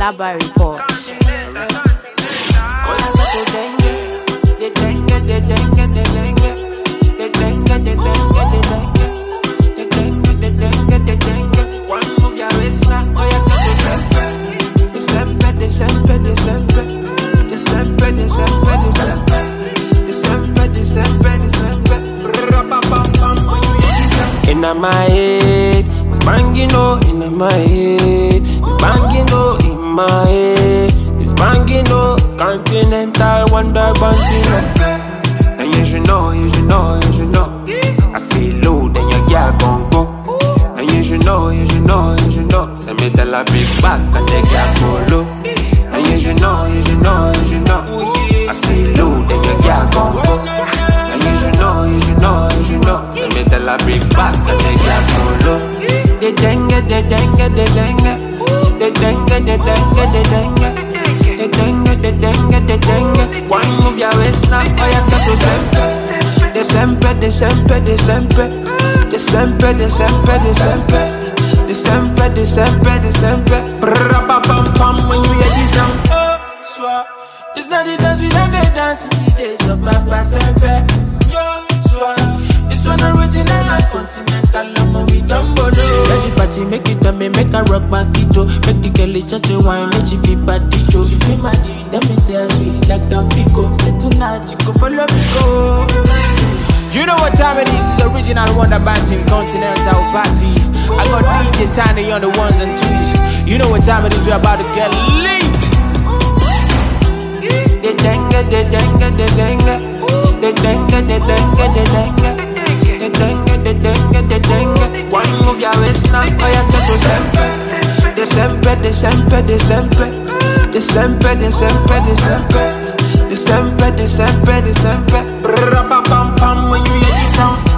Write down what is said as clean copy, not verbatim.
Alaba Report. In my head, it's banging oh, in my head, it's banging oh, in my head, it's banging oh, continental wonder banging. And you should know, you should know, you should know. I see low, then your girl gon' go. And you should know, you should know, you should know. Send me tell a big back and they girl follow. And you should know, you should know, you should know. I see low, then your girl gon' go. And you should know, you should know, you should know. Send me tell a big back and they girl follow. They dengue, they dengue, they dengue. They dengue, they dengue, they dengue. They dengue, they dengue, they dengue. One move your waist now, oh yeah, start to sempe. De sempe, de sempe, de sempe. De sempe, de sempe, de sempe. De sempe, de sempe, de sempe. Brrra pa pam pam when you hear this sound. Oh, swa. This not the dance we don't get dance in the days of Papa Sempe. Joshua. This one original and continental, lama we done bodo. Let the party make it and make a rock my kito. Make the girl just a wine, make she feel bad cho. If you mad, let me say a sweet like Tampico. Say tonight, you go follow me go. You know what time it is? It's original Wonder Band Team Continental Party. I got DJ Tiny on the ones and twos. You know what time it is? We're about to get lit. They dengue, they dengue, they dengue. They dengue, they dengue, they dengue. They dengue, they dengue, they dengue. One move your waist now, oh yeah, start to sempe. De sempe, de sempe, de sempe. De sempe, de sempe, de sempe. De sempe, de sempe, de sempe. Brrra pa pam pam when you hear this sound.